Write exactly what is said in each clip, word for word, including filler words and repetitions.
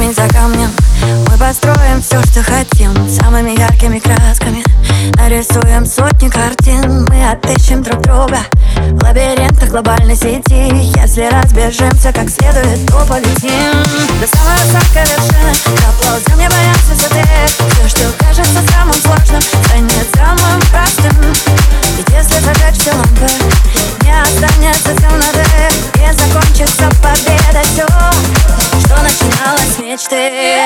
камень за камнем мы построим все, что хотим. Самыми яркими красками нарисуем сотни картин. Мы отыщем друг друга в лабиринтах глобальной сети. Если разбежимся как следует, то полетим до самой высокой вершины. Доползем, не боясь высоты. Все, что кажется самым сложным, станет самым простым. Ведь если зажечь все лампы, не останется темноты, и закончится победа. Все, что начиналось с мечты.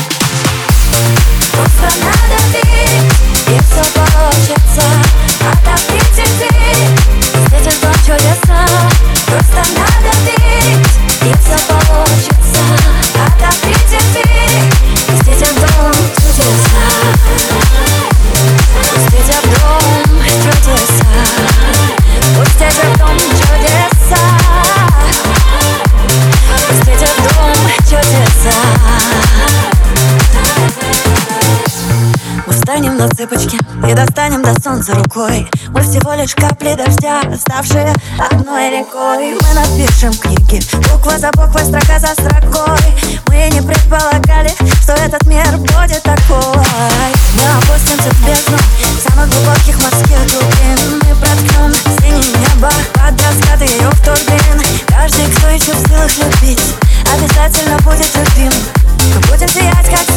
Просто надо верить, и все получится. Отопить идти, встретишь дом чудеса. Просто надо верить, и все получится. Отопить идти, встретишь дом чудеса. Встретишь дом чудеса. Встретишь дом чудеса. Встретишь дом чудеса. Мы встанем на цыпочки и достанем до солнца рукой. Мы всего лишь капли дождя, ставшие одной рекой. Мы напишем книги буква за буквой, строка за строкой. Мы не предполагали, что этот мир будет такой. Мы опустимся в бездну самых глубоких морских глубин. Мы проткнем синее небо под раскаты ее турбин. Каждый, кто еще в силах любить, обязательно будет любим. Мы будем сиять, как